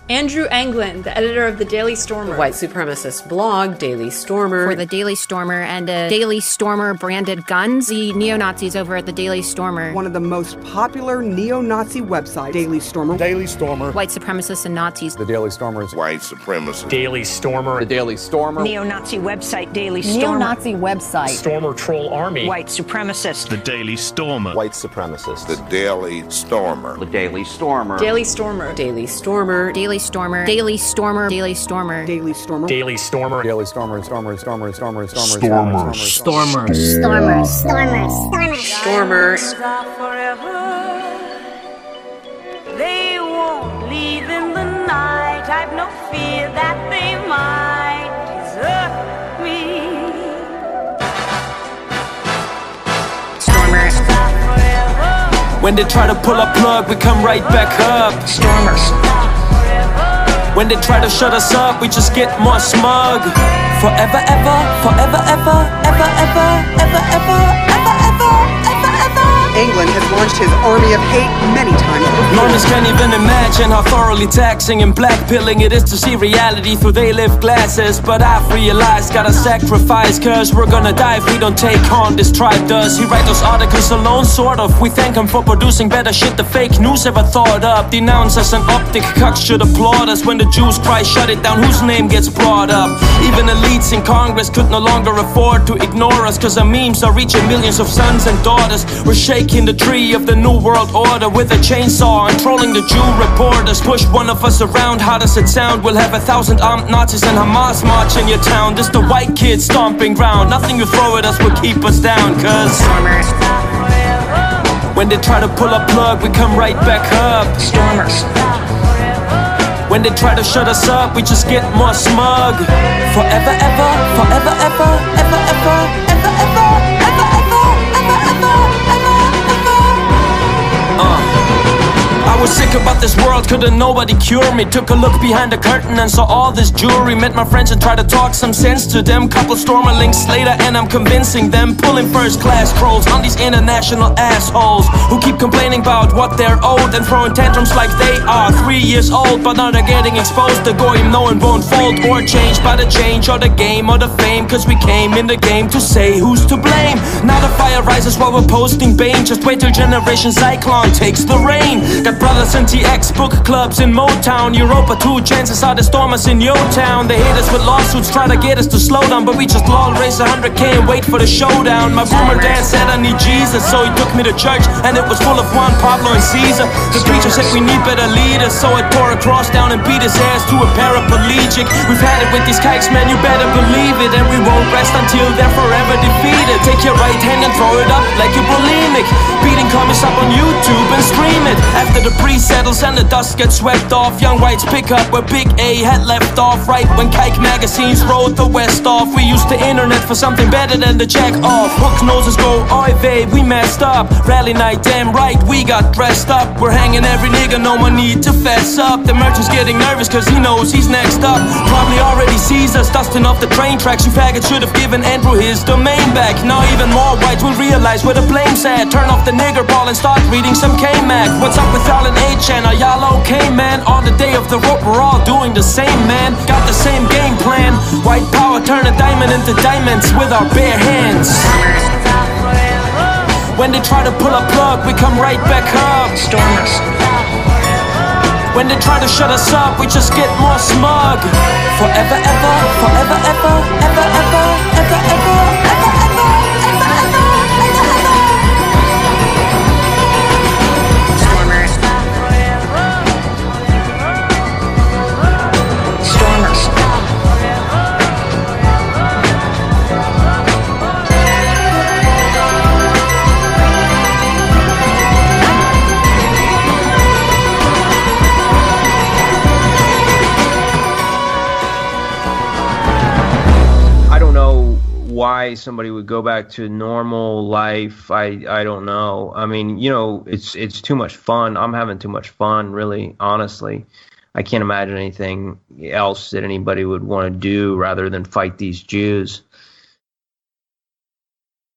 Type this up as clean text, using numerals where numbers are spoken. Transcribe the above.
Andrew Anglin, the editor of the Daily Stormer. The white supremacist blog, Daily Stormer. For the Daily Stormer and Daily Stormer branded guns, the neo-Nazis over at the Daily Stormer. One of the most popular neo-Nazi websites, Daily Stormer. Daily Stormer. White supremacists and Nazis. The Daily Stormer is white supremacist. Daily Stormer. The Daily Stormer. Neo-Nazi website, Daily Stormer. Neo-Nazi website. Stormer Troll Army. White supremacist. The Daily Stormer. White supremacist. The Daily Stormer. The Daily Stormer. Daily Stormer. Daily Stormer. Daily Stormer. Daily Stormer. Daily Stormer. Daily Stormer. Daily Stormer. Daily Stormer. Stormer. Stormer. Stormer. Stormer. Stormer. They won't leave in the night. I've no fear that they might desert me. Stormer. When they try to pull a plug, we come right back up. Stormers. When they try to shut us up, we just get more smug. Forever, ever, forever, ever, ever, ever, ever, ever, ever, ever, ever, ever. England has launched his army of hate many times before. Normies can't even imagine how thoroughly taxing and blackpilling it is to see reality through they live glasses. But I've realized, gotta sacrifice, cause we're gonna die if we don't take on this tribe does. He write those articles alone, sort of. We thank him for producing better shit the fake news ever thought up. Denounce us an optic, cucks should applaud us. When the Jews cry shut it down, whose name gets brought up? Even elites in Congress could no longer afford to ignore us, cause our memes are reaching millions of sons and daughters. We're shaking the tree of the new world order with a chainsaw and trolling the Jew reporters. Push one of us around, how does it sound? We'll have 1,000 armed Nazis and Hamas march in your town. This the white kids stomping ground. Nothing you throw at us will keep us down, cause when they try to pull a plug, we come right back up. Stormers. When they try to shut us up, we just get more smug. Forever, ever, forever, ever, ever, ever, ever, ever, ever, ever, ever, ever, ever, ever. I was sick about this world, couldn't nobody cure me. Took a look behind the curtain and saw all this jewelry. Met my friends and tried to talk some sense to them. Couple Stormer links later and I'm convincing them. Pulling first class trolls on these international assholes who keep complaining about what they're owed and throwing tantrums like they are 3 years old. But now they're getting exposed. The goyim no one won't fold or change by the change or the game or the fame. Cause we came in the game to say who's to blame. Now the fire rises while we're posting Bane. Just wait till Generation Cyclone takes the reign. Got brothers and TX book clubs in Motown. Europa 2, chances are the Stormers in your town. They hate us with lawsuits, try to get us to slow down, but we just lol, raise 100K and wait for the showdown. My boomer dad said I need Jesus, so he took me to church and it was full of Juan Pablo and Caesar. The preacher said we need better leaders, so I tore a cross down and beat his ass to a paraplegic. We've had it with these kikes, man, you better believe it. And we won't rest until they're forever defeated. Take your right hand and throw it up like you're bulimic. Beating comments up on YouTube and stream it. After the pre-settles and the dust gets swept off, young whites pick up where Big A had left off. Right when kike magazines rode the West off, we used the internet for something better than the jack off. Hook noses go, oi vey, we messed up. Rally night, damn right, we got dressed up. We're hanging every nigga, no one need to fess up. The merchant's getting nervous cause he knows he's next up. Probably already sees us dusting off the train tracks. You faggots should have given Andrew his domain back. Now even more whites will realize where the blame's at. Turn off the nigger ball and start reading some K-Mac. What's up with y'all and H-N? Are y'all okay, man? On the day of the rope, we're all doing the same, man. Got the same game plan. White power, turn a diamond into diamonds with our bare hands. When they try to pull a plug, we come right back up. Stormers. When they try to shut us up, we just get more smug. Forever, ever, forever, ever, ever, ever, ever, ever, ever, ever, ever, ever, ever, ever. Stormers. Stormers. Why somebody would go back to normal life, I don't know. I mean, you know, it's too much fun. I'm having too much fun, really, honestly. I can't imagine anything else that anybody would want to do rather than fight these Jews.